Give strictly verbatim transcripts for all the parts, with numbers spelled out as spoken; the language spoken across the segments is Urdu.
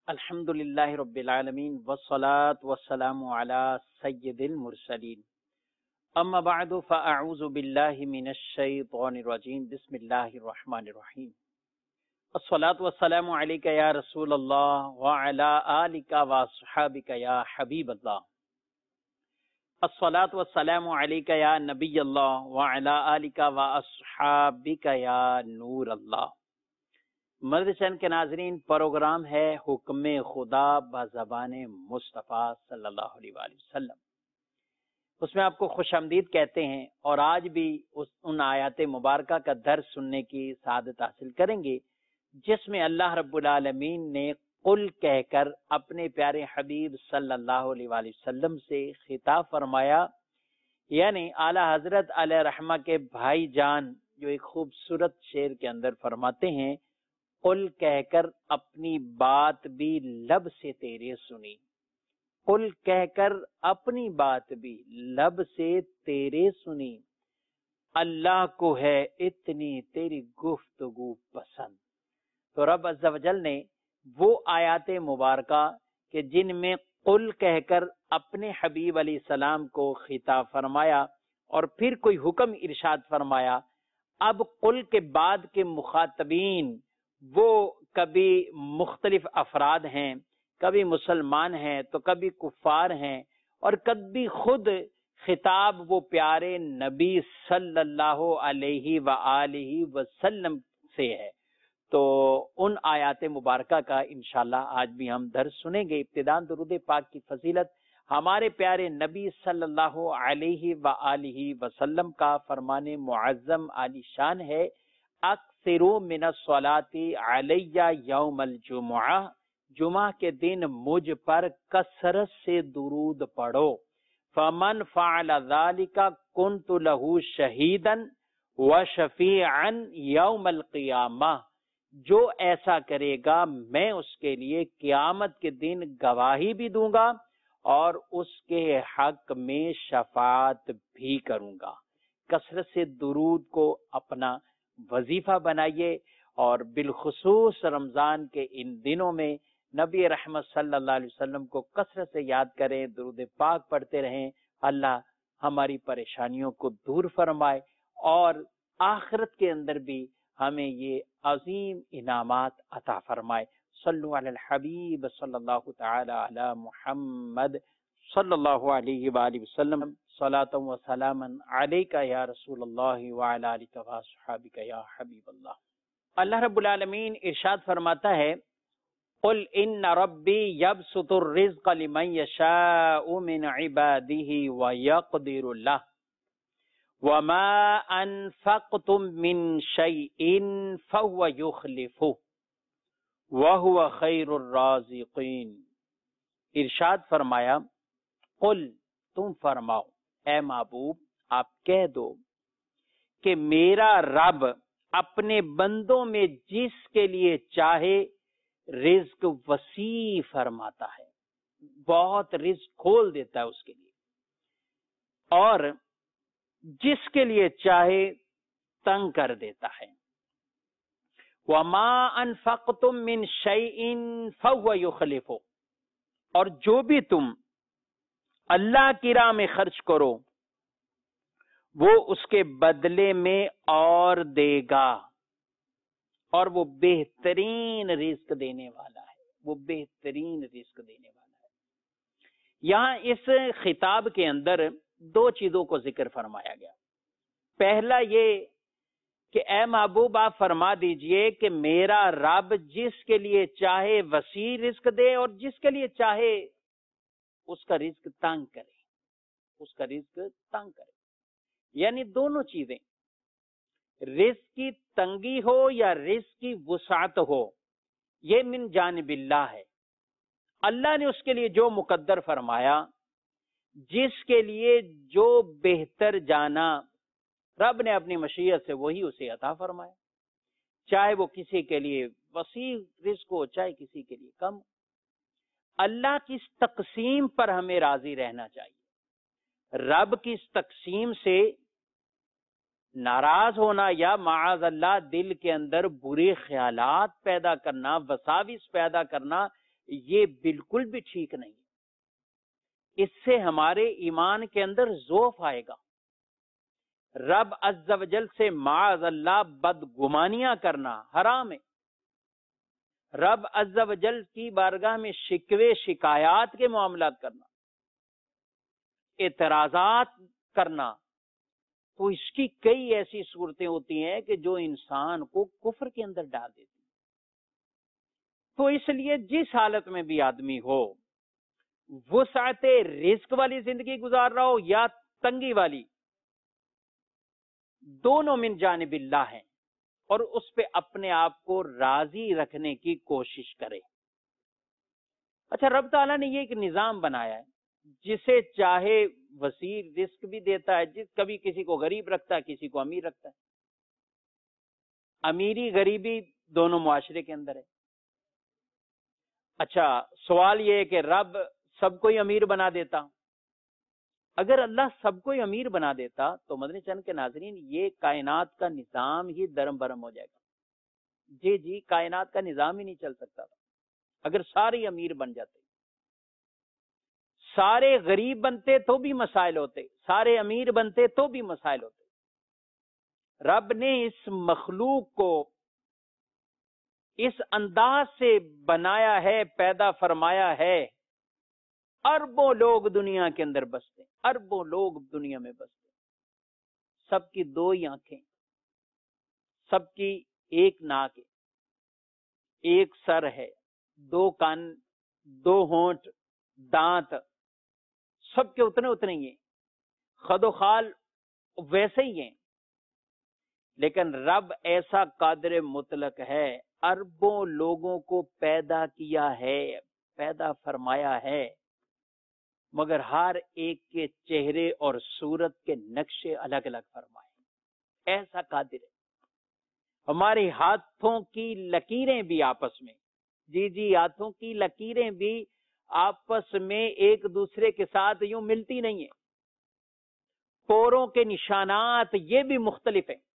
الحمد للہ رب العالمین والصلاة والسلام علی سید المرسلین اما بعد فاعوذ باللہ من الشیطان الرجیم بسم اللہ الرحمن الرحیم الصلاة والسلام علیک یا رسول اللہ وعلی آلک واصحابک یا حبیب اللہ الصلاة والسلام علیک یا نبی اللہ وعلی آلک واصحابک یا نور اللہ۔ مدنی چینل کے ناظرین، پروگرام ہے حکم خدا بزبان مصطفیٰ صلی اللہ علیہ وآلہ وسلم۔ اس میں آپ کو خوش آمدید کہتے ہیں اور آج بھی اس ان آیات مبارکہ کا درس سننے کی سعادت حاصل کریں گے جس میں اللہ رب العالمین نے قل کہہ کر اپنے پیارے حبیب صلی اللہ علیہ وآلہ وسلم سے خطاب فرمایا، یعنی اعلیٰ حضرت علیہ رحمہ کے بھائی جان جو ایک خوبصورت شعر کے اندر فرماتے ہیں، قل کہہ کر اپنی بات بھی لب سے تیرے سنی، قل کہہ کر اپنی بات بھی لب سے تیرے سنی، اللہ کو ہے اتنی تیری گفتگو پسند۔ تو رب عز و جل نے وہ آیات مبارکہ کہ جن میں قل کہہ کر اپنے حبیب علیہ السلام کو خطاب فرمایا اور پھر کوئی حکم ارشاد فرمایا، اب قل کے بعد کے مخاطبین وہ کبھی مختلف افراد ہیں، کبھی مسلمان ہیں تو کبھی کفار ہیں، اور کبھی خود خطاب وہ پیارے نبی صلی اللہ علیہ وآلہ وسلم سے ہے۔ تو ان آیات مبارکہ کا انشاءاللہ آج بھی ہم درس سنیں گے۔ ابتداءً درود پاک کی فضیلت ہمارے پیارے نبی صلی اللہ علیہ وآلہ وسلم کا فرمان معظم عالی شان ہے، اکثروا من الصلاۃ علیہ یوم الجمعہ، جمعہ کے دن مجھ پر کثرت سے درود پڑھو۔ فمن فعل ذلک کنت لہ شہیدا وشفیعا یوم القیامہ، جو ایسا کرے گا میں اس کے لیے قیامت کے دن گواہی بھی دوں گا اور اس کے حق میں شفاعت بھی کروں گا۔ کثرت سے درود کو اپنا وظیفہ بنائیے، اور بالخصوص رمضان کے ان دنوں میں نبی رحمت صلی اللہ علیہ وسلم کو کثرت سے یاد کریں، درود پاک پڑھتے رہیں۔ اللہ ہماری پریشانیوں کو دور فرمائے اور آخرت کے اندر بھی ہمیں یہ عظیم انعامات عطا فرمائے۔ صلو علی الحبیب صلی اللہ تعالی علی محمد صلی اللہ علیہ وآلہ وسلم، صلاۃ و سلاما علیک یا رسول اللہ وعلی آلک واصحابک یا حبیب اللہ۔ اللہ رب العالمین ارشاد فرماتا ہے، قل ان ربی یبسط الرزق لمن یشاء من عبادہ ویقدر لہ وما انفقتم من شیء فہو یخلفہ وہو خیر الرازقین۔ ارشاد فرمایا، قل تم فرماؤ، اے محبوب آپ کہہ دو کہ میرا رب اپنے بندوں میں جس کے لیے چاہے رزق وسیع فرماتا ہے، بہت رزق کھول دیتا ہے اس کے لیے، اور جس کے لیے چاہے تنگ کر دیتا ہے۔ وَمَا أَنفَقْتُم مِّن شَيْءٍ فَهُوَ يُخْلِفُهُ، اور جو بھی تم اللہ کی راہ میں خرچ کرو وہ اس کے بدلے میں اور دے گا، اور وہ بہترین رزق دینے والا ہے، وہ بہترین رزق دینے والا ہے۔ یہاں اس خطاب کے اندر دو چیزوں کو ذکر فرمایا گیا۔ پہلا یہ کہ اے محبوب آپ فرما دیجئے کہ میرا رب جس کے لیے چاہے وسیع رزق دے اور جس کے لیے چاہے اس کا رزق تنگ کرے، اس کا رزق تنگ کرے، یعنی دونوں چیزیں، رزق کی تنگی ہو یا رزق کی وسعت ہو، یہ من جانب اللہ ہے۔ اللہ نے اس کے لیے جو مقدر فرمایا، جس کے لیے جو بہتر جانا، رب نے اپنی مشیت سے وہی اسے عطا فرمایا، چاہے وہ کسی کے لیے وسیع رزق ہو چاہے کسی کے لیے کم۔ اللہ کی اس تقسیم پر ہمیں راضی رہنا چاہیے۔ رب کی اس تقسیم سے ناراض ہونا یا معاذ اللہ دل کے اندر برے خیالات پیدا کرنا، وساوس پیدا کرنا، یہ بالکل بھی ٹھیک نہیں ہے. اس سے ہمارے ایمان کے اندر ضعف آئے گا. رب عز و جل سے معاذ اللہ بدگمانیاں کرنا حرام ہے. رب عز و جل کی بارگاہ میں شکوے شکایات کے معاملات کرنا، اعتراضات کرنا، تو اس کی کئی ایسی صورتیں ہوتی ہیں کہ جو انسان کو کفر کے اندر ڈال دیتی. تو اس لیے جس حالت میں بھی آدمی ہو، وسعت رزق والی زندگی گزار رہا ہو یا تنگی والی، دونوں من جانب اللہ ہیں، اور اس پہ اپنے آپ کو راضی رکھنے کی کوشش کرے. اچھا، رب تعالیٰ نے یہ ایک نظام بنایا ہے، جسے چاہے وسیع رزق بھی دیتا ہے، جس کبھی کسی کو غریب رکھتا ہے، کسی کو امیر رکھتا ہے. امیری غریبی دونوں معاشرے کے اندر ہے. اچھا، سوال یہ ہے کہ رب سب کو ہی امیر بنا دیتا. اگر اللہ سب کو ہی امیر بنا دیتا تو مدنی چینل کے ناظرین یہ کائنات کا نظام ہی درم برم ہو جائے گا. جی جی کائنات کا نظام ہی نہیں چل سکتا تھا اگر سارے امیر بن جاتے. سارے غریب بنتے تو بھی مسائل ہوتے، سارے امیر بنتے تو بھی مسائل ہوتے. رب نے اس مخلوق کو اس انداز سے بنایا ہے، پیدا فرمایا ہے. اربوں لوگ دنیا کے اندر بستے، اربوں لوگ دنیا میں بستے. سب کی دو ہی آنکھیں، سب کی ایک ناک ہے، ایک سر ہے، دو کان، دو ہونٹ، دانت، سب کے اتنے اتنے ہی ہیں. خد و خال ویسے ہی ہیں. لیکن رب ایسا قادر مطلق ہے، اربوں لوگوں کو پیدا کیا ہے، پیدا فرمایا ہے، مگر ہر ایک کے چہرے اور صورت کے نقشے الگ الگ فرمائے. ایسا قادر ہے. ہمارے ہاتھوں کی لکیریں بھی آپس میں، جی جی ہاتھوں کی لکیریں بھی آپس میں ایک دوسرے کے ساتھ یوں ملتی نہیں ہیں. پوروں کے نشانات یہ بھی مختلف ہیں.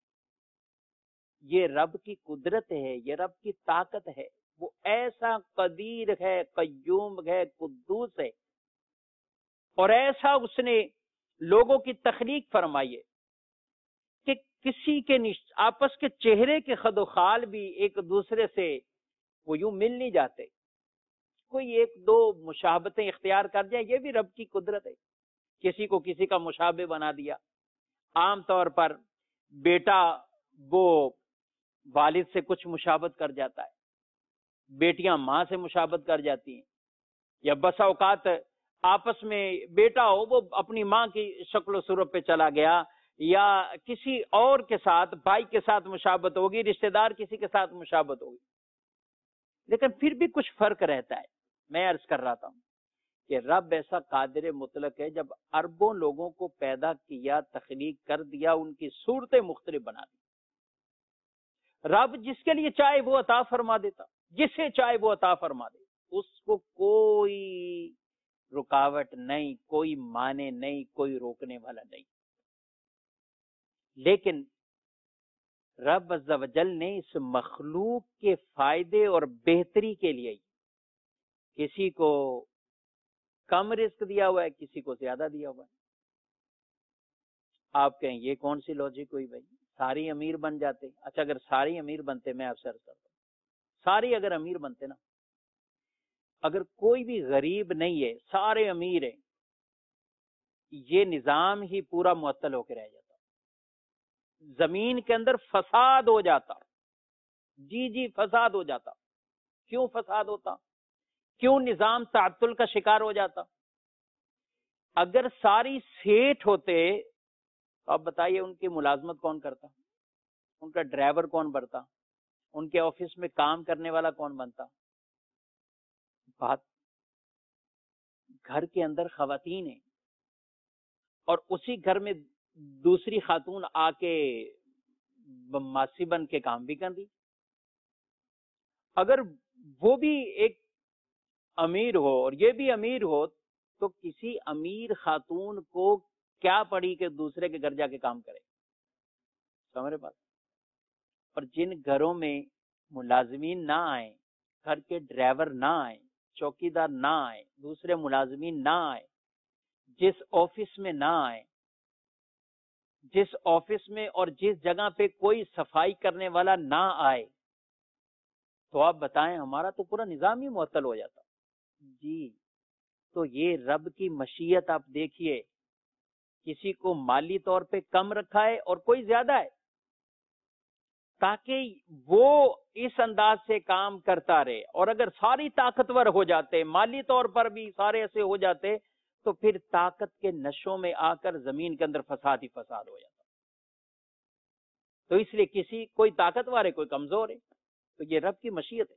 یہ رب کی قدرت ہے، یہ رب کی طاقت ہے. وہ ایسا قدیر ہے، قیوم ہے، قدوس ہے، اور ایسا اس نے لوگوں کی تخلیق فرمائی ہے کہ کسی کے آپس کے چہرے کے خد و خال بھی ایک دوسرے سے وہ یوں مل نہیں جاتے. کوئی ایک دو مشابہتیں اختیار کر جائیں، یہ بھی رب کی قدرت ہے. کسی کو کسی کا مشابہ بنا دیا. عام طور پر بیٹا وہ والد سے کچھ مشابہت کر جاتا ہے، بیٹیاں ماں سے مشابہت کر جاتی ہیں، یا بسا اوقات آپس میں بیٹا ہو وہ اپنی ماں کی شکل و صورت پہ چلا گیا، یا کسی اور کے ساتھ بھائی کے ساتھ مشابہت ہوگی، رشتہ دار کسی کے ساتھ مشابہت ہوگی، لیکن پھر بھی کچھ فرق رہتا ہے. میں عرض کر رہا تھا کہ رب ایسا قادر مطلق ہے، جب اربوں لوگوں کو پیدا کیا، تخلیق کر دیا، ان کی صورتیں مختلف بنا دی. رب جس کے لیے چاہے وہ عطا فرما دیتا، جسے چاہے وہ عطا فرما دے. اس کو کوئی رکاوٹ نہیں، کوئی مانے نہیں، کوئی روکنے والا نہیں. لیکن رب عز و جل نے اس مخلوق کے فائدے اور بہتری کے لیے کسی کو کم رزق دیا ہوا ہے، کسی کو زیادہ دیا ہوا ہے. آپ کہیں یہ کون سی لاجک ہوئی بھائی؟ ساری امیر بن جاتے. اچھا، اگر ساری امیر بنتے، میں آپ سے عرض کرتا ہوں، ساری اگر امیر بنتے نا، اگر کوئی بھی غریب نہیں ہے، سارے امیر ہیں، یہ نظام ہی پورا معطل ہو کے رہ جاتا، زمین کے اندر فساد ہو جاتا. جی جی فساد ہو جاتا. کیوں فساد ہوتا؟ کیوں نظام تعطل کا شکار ہو جاتا؟ اگر ساری سیٹھ ہوتے تو آپ بتائیے ان کی ملازمت کون کرتا؟ ان کا ڈرائیور کون بنتا؟ ان کے آفس میں کام کرنے والا کون بنتا؟ بات گھر کے اندر خواتین ہیں، اور اسی گھر میں دوسری خاتون آ کے ماسی بن کے کام بھی کر دی. اگر وہ بھی ایک امیر ہو اور یہ بھی امیر ہو تو کسی امیر خاتون کو کیا پڑی کہ دوسرے کے گھر جا کے کام کرے؟ سمجھ بات. اور جن گھروں میں ملازمین نہ آئیں، گھر کے ڈرائیور نہ آئیں، چوکیدار نہ آئے، دوسرے ملازمین نہ آئے، جس آفس میں نہ آئے، جس آفس میں اور جس جگہ پہ کوئی صفائی کرنے والا نہ آئے، تو آپ بتائیں ہمارا تو پورا نظام ہی معطل ہو جاتا۔ جی تو یہ رب کی مشیت آپ دیکھیے، کسی کو مالی طور پہ کم رکھا ہے اور کوئی زیادہ ہے، تاکہ وہ اس انداز سے کام کرتا رہے۔ اور اگر ساری طاقتور ہو جاتے، مالی طور پر بھی سارے ایسے ہو جاتے، تو پھر طاقت کے نشوں میں آ کر زمین کے اندر فساد ہی فساد ہو جاتا۔ تو اس لیے کسی کوئی طاقتور ہے، کوئی کمزور ہے، تو یہ رب کی مشیت ہے۔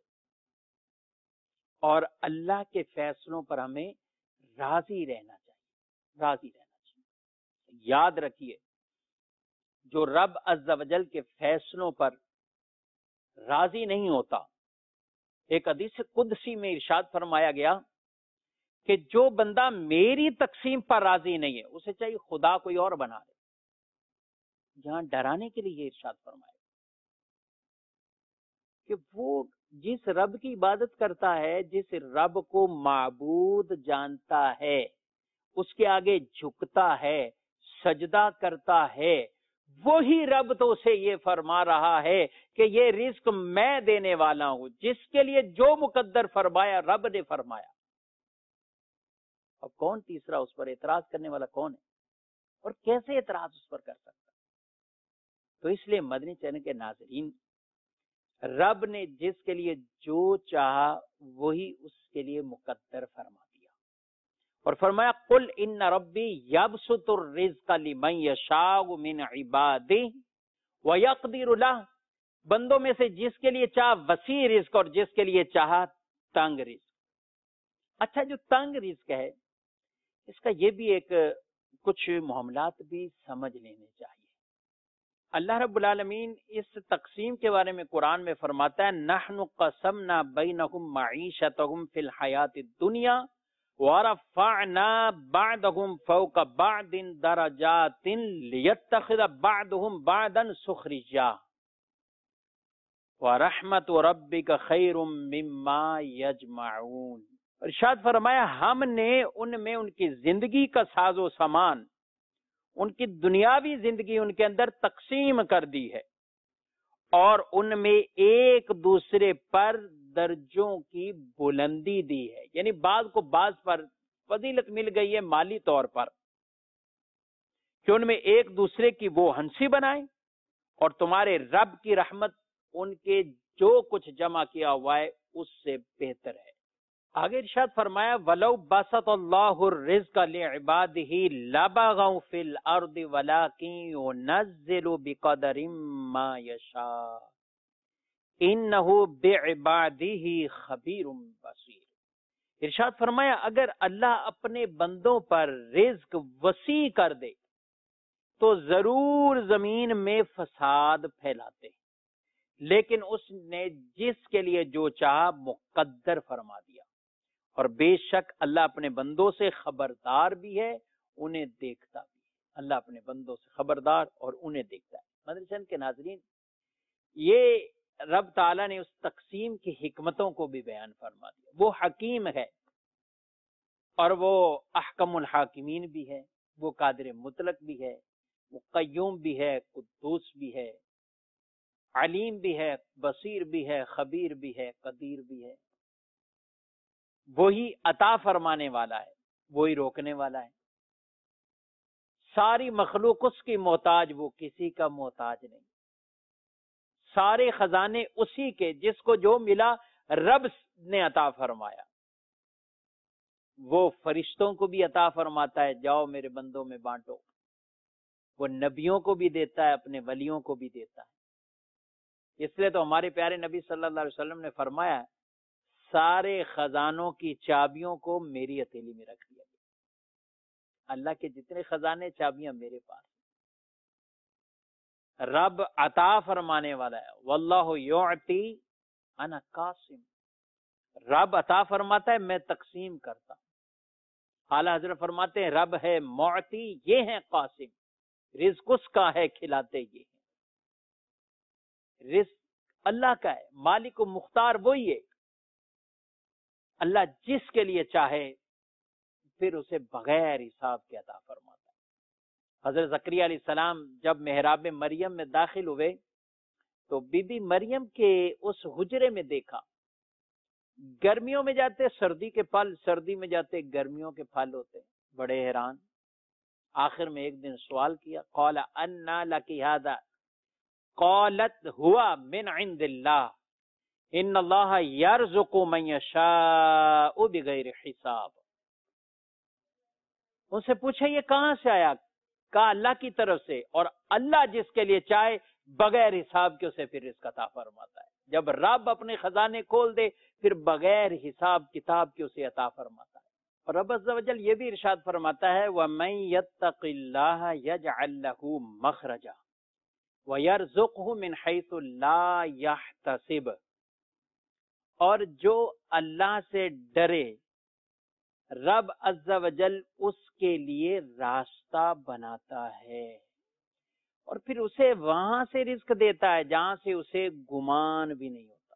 اور اللہ کے فیصلوں پر ہمیں راضی رہنا چاہیے، راضی رہنا چاہیے۔ یاد رکھیے، جو رب عز و جل کے فیصلوں پر راضی نہیں ہوتا، ایک حدیث قدسی میں ارشاد فرمایا گیا کہ جو بندہ میری تقسیم پر راضی نہیں ہے، اسے چاہیے خدا کوئی اور بنا دے۔ یہاں ڈرانے کے لیے یہ ارشاد فرمایا کہ وہ جس رب کی عبادت کرتا ہے، جس رب کو معبود جانتا ہے، اس کے آگے جھکتا ہے، سجدہ کرتا ہے، وہی رب تو اسے یہ فرما رہا ہے کہ یہ رزق میں دینے والا ہوں، جس کے لیے جو مقدر فرمایا رب نے فرمایا۔ اب کون تیسرا اس پر اعتراض کرنے والا کون ہے، اور کیسے اعتراض اس پر کر سکتا؟ تو اس لیے مدنی چینل کے ناظرین، رب نے جس کے لیے جو چاہا وہی اس کے لیے مقدر فرما دیا، اور فرمایا قل ان ربی یبسط الرزق لمن یشاء من عبادہ ویقدر لہ، بندوں میں سے جس کے لیے چاہ وسیع رزق اور جس کے لیے چاہا تنگ رزق۔ اچھا، جو تنگ رزق ہے اس کا یہ بھی ایک کچھ معاملات بھی سمجھ لینے چاہیے۔ اللہ رب العالمین اس تقسیم کے بارے میں قرآن میں فرماتا ہے نحن قسمنا بینہم معیشتہم فی الحیات الدنیا ورفعنا بعضهم فوق بعض درجات لیتخذ بعضهم بعضا سخریا ورحمت ربک خیر مما یجمعون۔ ارشاد فرمایا ہم نے ان میں ان کی زندگی کا ساز و سامان، ان کی دنیاوی زندگی ان کے اندر تقسیم کر دی ہے، اور ان میں ایک دوسرے پر درجوں کی بلندی دی ہے، یعنی بعض کو بعض پر فضیلت مل گئی ہے مالی طور پر، کہ ان میں ایک دوسرے کی وہ ہنسی بنائیں، اور تمہارے رب کی رحمت ان کے جو کچھ جمع کیا ہوا ہے اس سے بہتر ہے۔ آگے ارشاد فرمایا وَلَوْ بَسَطَ اللَّهُ الرِّزْقَ لِعِبَادِهِ لَبَغَوْا فِي الْأَرْضِ وَلَكِنْ يُنَزِّلُ بِقَدَرٍ مَا يَشَاءُ إِنَّهُ بِعِبَادِهِ خَبِيرٌ بَصِيرٌ۔ ارشاد فرمایا اگر اللہ اپنے بندوں پر رزق وسیع کر دے تو ضرور زمین میں فساد پھیلاتے، لیکن اس نے جس کے لیے جو چاہا مقدر فرما دیا، اور بے شک اللہ اپنے بندوں سے خبردار بھی ہے، انہیں دیکھتا بھی ہے۔ اللہ اپنے بندوں سے خبردار اور انہیں دیکھتا ہے۔ مدرسین کے ناظرین، یہ رب تعالیٰ نے اس تقسیم کی حکمتوں کو بھی بیان فرما دیا۔ وہ حکیم ہے، اور وہ احکم الحاکمین بھی ہے، وہ قادر مطلق بھی ہے، وہ قیوم بھی ہے، قدوس بھی ہے، علیم بھی ہے، بصیر بھی ہے، خبیر بھی ہے، قدیر بھی ہے۔ وہی عطا فرمانے والا ہے، وہی روکنے والا ہے۔ ساری مخلوق اس کی محتاج، وہ کسی کا محتاج نہیں۔ سارے خزانے اسی کے، جس کو جو ملا رب نے عطا فرمایا۔ وہ فرشتوں کو بھی عطا فرماتا ہے، جاؤ میرے بندوں میں بانٹو۔ وہ نبیوں کو بھی دیتا ہے، اپنے ولیوں کو بھی دیتا ہے۔ اس لیے تو ہمارے پیارے نبی صلی اللہ علیہ وسلم نے فرمایا ہے سارے خزانوں کی چابیوں کو میری ہتھیلی میں رکھ دیا گیا۔ اللہ کے جتنے خزانے چابیاں میرے پاس۔ رب عطا فرمانے والا ہے، واللہ یعطی انا قاسم۔ رب عطا فرماتا ہے، میں تقسیم کرتا ہوں۔ اعلیٰ حضرت فرماتے ہیں رب ہے معطی، یہ ہے قاسم، رزق اس کا ہے، کھلاتے یہ ہیں۔ رزق اللہ کا ہے، مالک و مختار وہی ہے۔ اللہ جس کے لیے چاہے پھر اسے بغیر حساب کے عطا فرماتا ہے۔ حضرت زکریا علیہ السلام جب محراب مریم میں داخل ہوئے تو بی بی مریم کے اس حجرے میں دیکھا، گرمیوں میں جاتے سردی کے پھل، سردی میں جاتے گرمیوں کے پھل ہوتے، بڑے حیران۔ آخر میں ایک دن سوال کیا، قال انا لکی ھذا، قالت ہوا من عند اللہ ان اللہ یرزق من یشاء بغیر حساب۔ ان سے پوچھا یہ کہاں سے آیا؟ کہا اللہ کی طرف سے، اور اللہ جس کے لیے چاہے بغیر حساب کے اسے پھر رزق عطا فرماتا ہے۔ جب رب اپنے خزانے کھول دے پھر بغیر حساب کتاب کے اسے عطا فرماتا ہے۔ اور رب عز و جل یہ بھی ارشاد فرماتا ہے وَمَن يَتَّقِ اللَّهَ يَجْعَل لَّهُ مَخْرَجًا وَيَرْزُقْهُ مِنْ حَيْثُ لَا يَحْتَسِبُ، اور جو اللہ سے ڈرے رب عز و جل اس کے لیے راستہ بناتا ہے، اور پھر اسے وہاں سے رزق دیتا ہے جہاں سے اسے گمان بھی نہیں ہوتا۔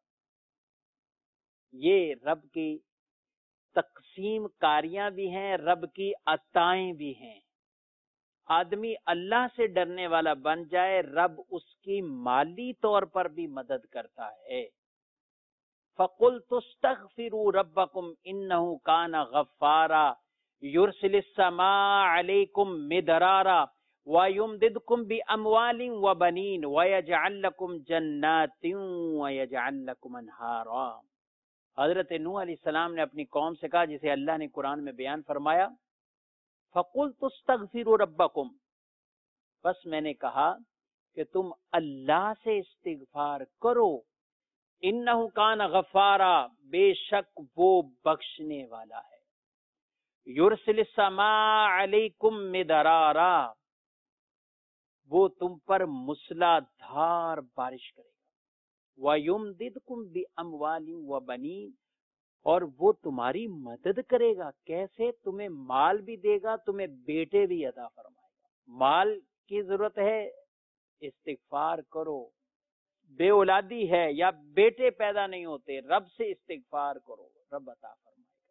یہ رب کی تقسیم کاریاں بھی ہیں، رب کی عطائیں بھی ہیں۔ آدمی اللہ سے ڈرنے والا بن جائے، رب اس کی مالی طور پر بھی مدد کرتا ہے۔ فَقُلْتُ اسْتَغْفِرُوا رَبَّكُمْ إِنَّهُ كَانَ غَفَّارًا يُرْسِلِ السَّمَاءَ عَلَيْكُمْ مِدْرَارًا وَيُمْدِدْكُمْ بِأَمْوَالٍ وَبَنِينَ وَيَجْعَلْ لَكُمْ جَنَّاتٍ وَيَجْعَلْ لَكُمْ أَنْهَارًا۔ حضرت نوح علیہ السلام نے اپنی قوم سے کہا، جسے اللہ نے قرآن میں بیان فرمایا، فَقُلْتُ اسْتَغْفِرُوا رَبَّكُمْ، بس میں نے کہا کہ تم اللہ سے استغفار کرو، انہو کان غفارا، بے شک وہ بخشنے والا ہے، یرسل السماء علیکم مدرارا، وہ تم پر مسلا دھار بارش کرے گا، وَيُمْدِدْكُمْ بِأَمْوَالٍ وَبَنِينَ، اور وہ تمہاری مدد کرے گا، کیسے؟ تمہیں مال بھی دے گا، تمہیں بیٹے بھی عطا فرمائے گا۔ مال کی ضرورت ہے، استغفار کرو۔ بے اولادی ہے یا بیٹے پیدا نہیں ہوتے، رب سے استغفار کرو، رب عطا فرمائے گا۔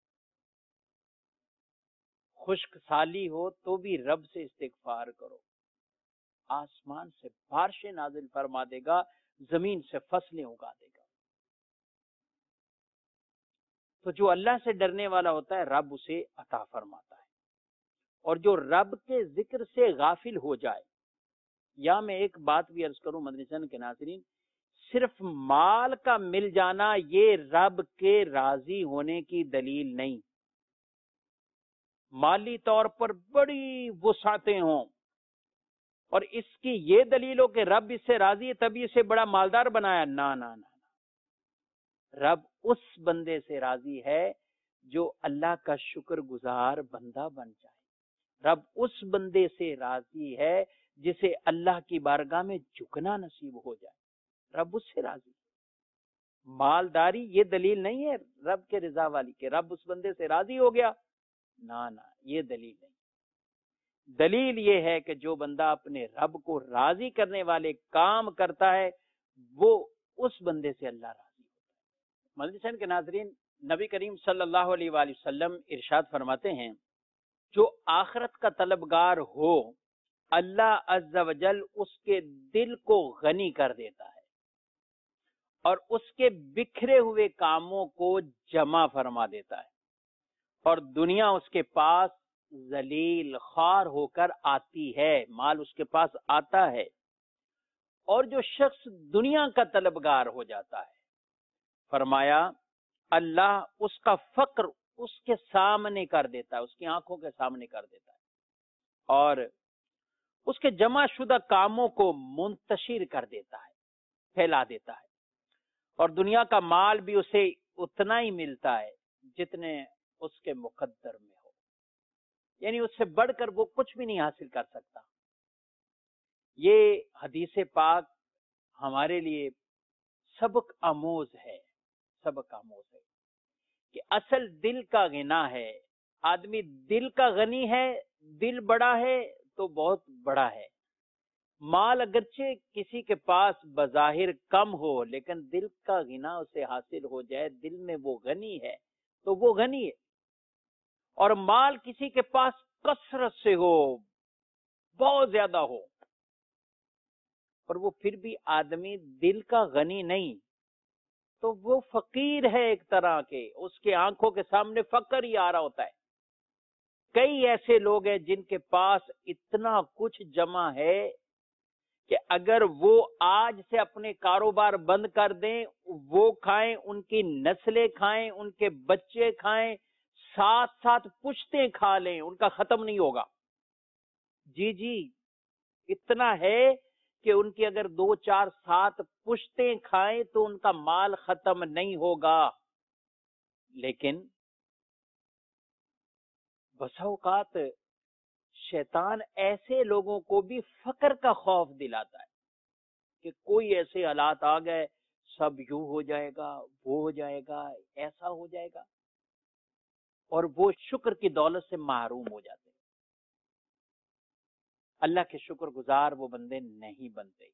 خشک سالی ہو تو بھی رب سے استغفار کرو، آسمان سے بارشیں نازل فرما دے گا، زمین سے فصلیں اگا دے گا۔ تو جو اللہ سے ڈرنے والا ہوتا ہے رب اسے عطا فرماتا ہے، اور جو رب کے ذکر سے غافل ہو جائے، یا میں ایک بات بھی عرض کروں مدنی کے ناظرین، صرف مال کا مل جانا یہ رب کے راضی ہونے کی دلیل نہیں۔ مالی طور پر بڑی وسعتیں ہوں اور اس کی یہ دلیل ہو کہ رب اس سے راضی ہے تبھی اسے بڑا مالدار بنایا، نہ نہ نہ، رب اس بندے سے راضی ہے جو اللہ کا شکر گزار بندہ بن جائے۔ رب اس بندے سے راضی ہے جسے اللہ کی بارگاہ میں جھکنا نصیب ہو جائے، رب اس سے راضی ہے۔ مالداری یہ دلیل نہیں ہے رب کے رضا والی کہ رب اس بندے سے راضی ہو گیا، نہ نہ، یہ دلیل نہیں۔ دلیل یہ ہے کہ جو بندہ اپنے رب کو راضی کرنے والے کام کرتا ہے وہ اس بندے سے اللہ راضی ہوتا ہے۔ مجلس کے ناظرین، نبی کریم صلی اللہ علیہ وآلہ وسلم ارشاد فرماتے ہیں، جو آخرت کا طلبگار ہو اللہ عز و جل اس کے دل کو غنی کر دیتا ہے اور اس کے بکھرے ہوئے کاموں کو جمع فرما دیتا ہے، اور دنیا اس کے پاس ذلیل خوار ہو کر آتی ہے، مال اس کے پاس آتا ہے۔ اور جو شخص دنیا کا طلبگار ہو جاتا ہے، فرمایا اللہ اس کا فقر اس کے سامنے کر دیتا ہے، اس کی آنکھوں کے سامنے کر دیتا ہے، اور اس کے جمع شدہ کاموں کو منتشر کر دیتا ہے، پھیلا دیتا ہے، اور دنیا کا مال بھی اسے اتنا ہی ملتا ہے جتنے اس کے مقدر میں ہو، یعنی اس سے بڑھ کر وہ کچھ بھی نہیں حاصل کر سکتا۔ یہ حدیث پاک ہمارے لیے سبق آموز ہے، سبق آموز ہے کہ اصل دل کا غنا ہے۔ آدمی دل کا غنی ہے، دل بڑا ہے تو بہت بڑا ہے۔ مال اگرچہ کسی کے پاس بظاہر کم ہو لیکن دل کا غنا اسے حاصل ہو جائے، دل میں وہ غنی ہے تو وہ غنی ہے، اور مال کسی کے پاس کثرت سے ہو، بہت زیادہ ہو، اور وہ پھر بھی آدمی دل کا غنی نہیں، تو وہ فقیر ہے ایک طرح کے، اس کے آنکھوں کے سامنے فقر ہی آ رہا ہوتا ہے۔ کئی ایسے لوگ ہیں جن کے پاس اتنا کچھ جمع ہے کہ اگر وہ آج سے اپنے کاروبار بند کر دیں، وہ کھائیں، ان کی نسلیں کھائیں، ان کے بچے کھائیں، ساتھ ساتھ پشتیں کھا لیں، ان کا ختم نہیں ہوگا۔ جی جی، اتنا ہے کہ ان کی اگر دو چار سات پشتیں کھائیں تو ان کا مال ختم نہیں ہوگا۔ لیکن بسا اوقات شیطان ایسے لوگوں کو بھی فقر کا خوف دلاتا ہے کہ کوئی ایسے حالات آ گئے، سب یوں ہو جائے گا، وہ ہو جائے گا، ایسا ہو جائے گا، اور وہ شکر کی دولت سے محروم ہو جاتے ہیں۔ اللہ کے شکر گزار وہ بندے نہیں بنتے۔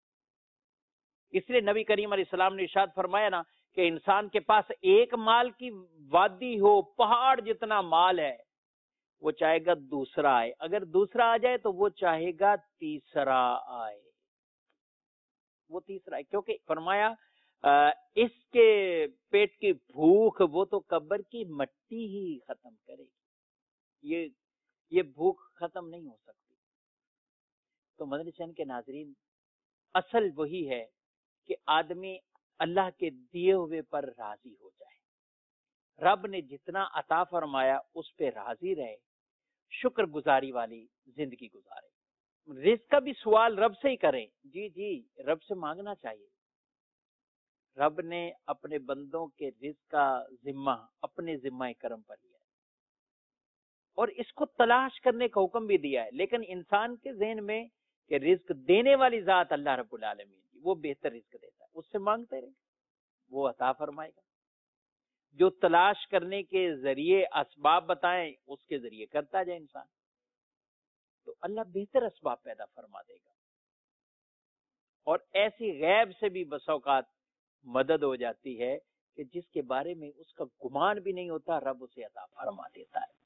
اس لیے نبی کریم علیہ السلام نے ارشاد فرمایا نا کہ انسان کے پاس ایک مال کی وادی ہو، پہاڑ جتنا مال ہے، وہ چاہے گا دوسرا آئے، اگر دوسرا آ جائے تو وہ چاہے گا تیسرا آئے، وہ تیسرا آئے، کیونکہ فرمایا اس کے پیٹ کی بھوک وہ تو قبر کی مٹی ہی ختم کرے گی، یہ یہ بھوک ختم نہیں ہو سکتی۔ تو مدنی چینل کے ناظرین، اصل وہی ہے کہ آدمی اللہ کے دیے ہوئے پر راضی ہو جائے، رب نے جتنا عطا فرمایا اس پہ راضی رہے، شکر گزاری والی زندگی گزارے۔ رزق کا بھی سوال رب سے ہی کریں، جی جی رب سے مانگنا چاہیے۔ رب نے اپنے بندوں کے رزق کا ذمہ اپنے ذمہ کرم پر لیا ہے، اور اس کو تلاش کرنے کا حکم بھی دیا ہے، لیکن انسان کے ذہن میں کہ رزق دینے والی ذات اللہ رب العالمین کی، وہ بہتر رزق دیتا ہے، اس سے مانگتے رہیں، وہ عطا فرمائے گا۔ جو تلاش کرنے کے ذریعے اسباب بتائیں اس کے ذریعے کرتا جائے انسان، تو اللہ بہتر اسباب پیدا فرما دے گا، اور ایسی غیب سے بھی بس اوقات مدد ہو جاتی ہے کہ جس کے بارے میں اس کا گمان بھی نہیں ہوتا، رب اسے عطا فرما دیتا ہے۔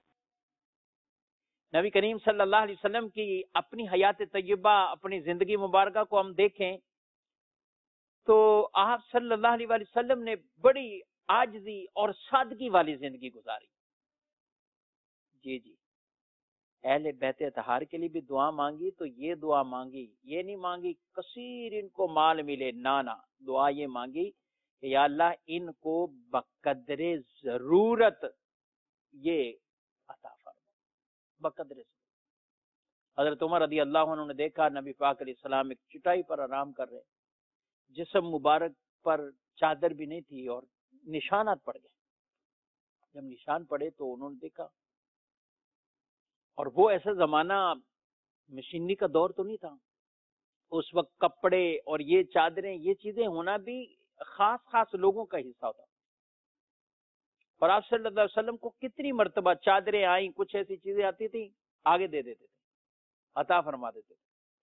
نبی کریم صلی اللہ علیہ وسلم کی اپنی حیات طیبہ، اپنی زندگی مبارکہ کو ہم دیکھیں تو آپ صلی اللہ علیہ وسلم نے بڑی عاجزی اور سادگی والی زندگی گزاری۔ جی جی، اہل بیت اطہار کے لیے بھی دعا مانگی تو یہ دعا مانگی، یہ نہیں مانگی کثیر ان کو مال ملے، نانا، دعا یہ مانگی کہ یا اللہ ان کو بقدر ضرورت یہ عطا فرما، بقدر ضرورت۔ حضرت عمر رضی اللہ عنہ نے دیکھا نبی پاک علیہ السلام ایک چٹائی پر آرام کر رہے، جسم مبارک پر چادر بھی نہیں تھی، اور نشانات پڑ گئے۔ جب نشان پڑے تو انہوں نے دیکھا، اور وہ ایسا زمانہ مشینری کا دور تو نہیں تھا، اس وقت کپڑے اور یہ چادریں، یہ چیزیں ہونا بھی خاص خاص لوگوں کا حصہ ہوتا، اور آپ صلی اللہ علیہ وسلم کو کتنی مرتبہ چادریں آئیں، کچھ ایسی چیزیں آتی تھیں، آگے دے دیتے تھے، عطا فرما دیتے تھے۔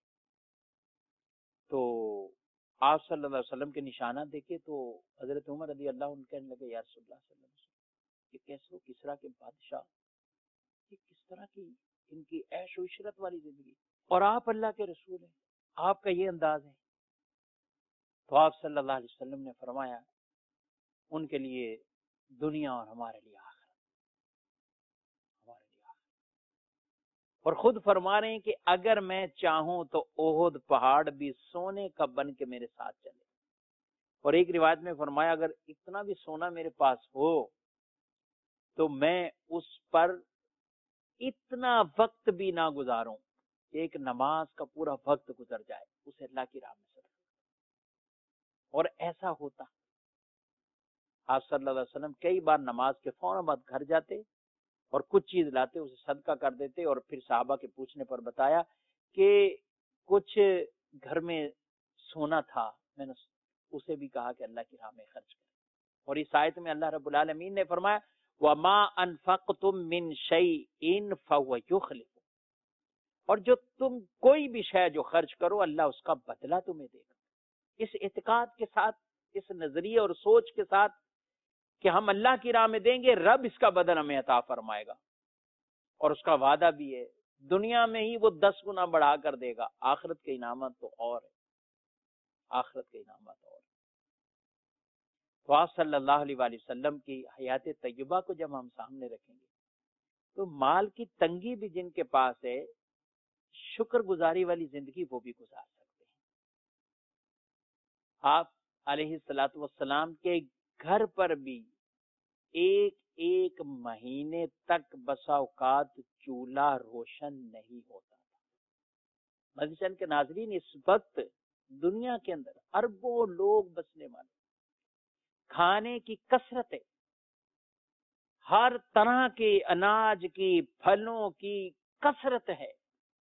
تو آپ صلی اللہ علیہ وسلم کے نشانات دیکھے تو حضرت عمر رضی اللہ عنہ کہنے لگے یا رسول اللہ صلی اللہ علیہ وسلم، یہ کیسرو کسرا کے بادشاہ، یہ کس طرح کی ان کی عیش و عشرت والی زندگی، اور آپ اللہ کے رسول ہیں، آپ کا یہ انداز ہے۔ تو آپ صلی اللہ علیہ وسلم نے فرمایا ان کے لیے دنیا اور ہمارے لیے آخرت، ہمارے لیے آخرت، اور خود فرما رہے ہیں کہ اگر میں چاہوں تو احد پہاڑ بھی سونے کا بن کے میرے ساتھ چلے، اور ایک روایت میں فرمایا اگر اتنا بھی سونا میرے پاس ہو تو میں اس پر اتنا وقت بھی نہ گزاروں، ایک نماز کا پورا وقت گزر جائے اسے اللہ کی راہ میں صدقہ۔ اور ایسا ہوتا، آپ صلی اللہ علیہ وسلم کئی بار نماز کے فوراً بعد گھر جاتے اور کچھ چیز لاتے، اسے صدقہ کر دیتے، اور پھر صحابہ کے پوچھنے پر بتایا کہ کچھ گھر میں سونا تھا، میں نے اسے بھی کہا کہ اللہ کی راہ میں خرچ کریں۔ اور اس آیت میں اللہ رب العالمین نے فرمایا وَمَا أَنفَقْتُم مِّن شَيْءٍ فَهُوَ يُخْلِفُهُ، اور جو تم کوئی بھی شے جو خرچ کرو اللہ اس کا بدلہ تمہیں دے گا۔ اس اعتقاد کے ساتھ، اس نظریے اور سوچ کے ساتھ کہ ہم اللہ کی راہ میں دیں گے، رب اس کا بدل ہمیں عطا فرمائے گا، اور اس کا وعدہ بھی ہے دنیا میں ہی وہ دس گنا بڑھا کر دے گا، آخرت کے انعامات تو اور ہے، آخرت کے انعامات اور ہے۔ تو آپ صلی اللہ علیہ وآلہ وسلم کی حیات طیبہ کو جب ہم سامنے رکھیں گے تو مال کی تنگی بھی جن کے پاس ہے، شکر گزاری والی زندگی وہ بھی گزار سکتے ہیں۔ آپ علیہ الصلوۃ والسلام کے گھر پر بھی ایک ایک مہینے تک بسا اوقات چولہا روشن نہیں ہوتا تھا۔ مدنی کے ناظرین، اس وقت دنیا کے اندر اربوں لوگ بسنے والے، کھانے کی کثرت ہے، ہر طرح کے اناج کی، پھلوں کی کثرت ہے،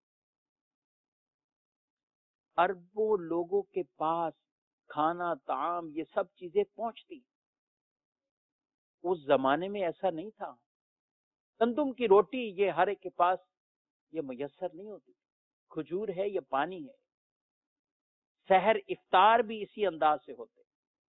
اربوں لوگوں کے پاس کھانا، طعام، یہ سب چیزیں پہنچتی۔ اس زمانے میں ایسا نہیں تھا، گندم کی روٹی یہ ہر ایک کے پاس یہ میسر نہیں ہوتی، کھجور ہے، یہ پانی ہے، سحر افطار بھی اسی انداز سے ہوتے۔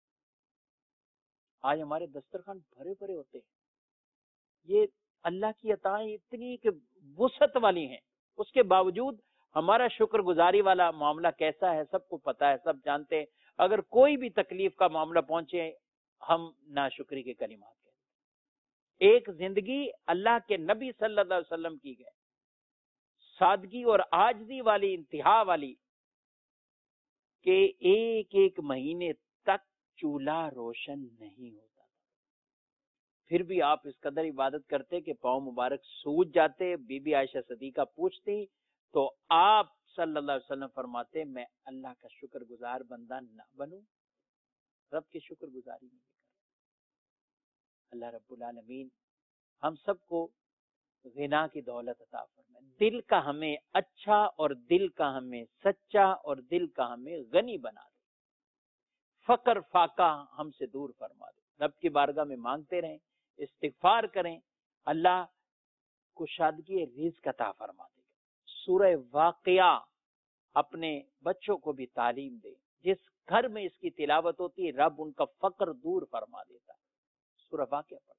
آج ہمارے دسترخوان بھرے بھرے ہوتے ہیں، یہ اللہ کی عطائیں اتنی کہ وسعت والی ہیں، اس کے باوجود ہمارا شکر گزاری والا معاملہ کیسا ہے سب کو پتا ہے، سب جانتے ہیں۔ اگر کوئی بھی تکلیف کا معاملہ پہنچے ہم ناشکری کے کلمات کہتے ہیں۔ ایک زندگی اللہ کے نبی صلی اللہ علیہ وسلم کی گئے، سادگی اور عاجزی والی، انتہا والی، کہ ایک ایک مہینے تک چولہا روشن نہیں ہوتا تھا، پھر بھی آپ اس قدر عبادت کرتے کہ پاؤں مبارک سوج جاتے۔ بی بی عائشہ صدیقہ پوچھتی تو آپ صلی اللہ علیہ وسلم فرماتے میں اللہ کا شکر گزار بندہ نہ بنوں، رب کی شکر گزاری نہیں کروں۔ اللہ رب العالمین ہم سب کو غنا کی دولت عطا فرمائے، دل کا ہمیں اچھا اور دل کا ہمیں سچا اور دل کا ہمیں غنی بنا دے، فقر فاقہ ہم سے دور فرما دے۔ رب کی بارگاہ میں مانگتے رہیں، استغفار کریں، اللہ کشادگی رزق عطا فرما دے گا۔ سورہ واقعہ اپنے بچوں کو بھی تعلیم دے، جس گھر میں اس کی تلاوت ہوتی ہے رب ان کا فقر دور فرما دیتا ہے۔ سورہ واقعہ پڑھنا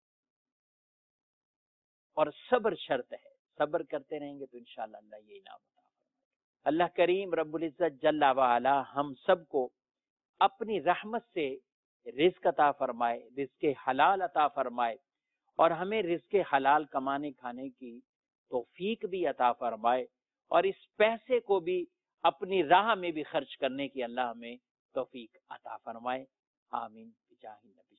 اور صبر شرط ہے، صبر کرتے رہیں گے تو انشاءاللہ اللہ یہ انعام عطا فرمائے۔ اللہ کریم رب العزت جل وعلا ہم سب کو اپنی رحمت سے رزق عطا فرمائے، رزق حلال عطا فرمائے، اور ہمیں رزق حلال کمانے کھانے کی توفیق بھی عطا فرمائے، اور اس پیسے کو بھی اپنی راہ میں بھی خرچ کرنے کی اللہ ہمیں توفیق عطا فرمائے۔ آمین بجاہ النبی۔